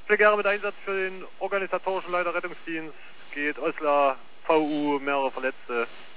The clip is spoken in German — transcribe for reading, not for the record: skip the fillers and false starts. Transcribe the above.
Pflegere mit Einsatz für den organisatorischen Leiter Rettungsdienst. Geht Osler, VU, mehrere Verletzte.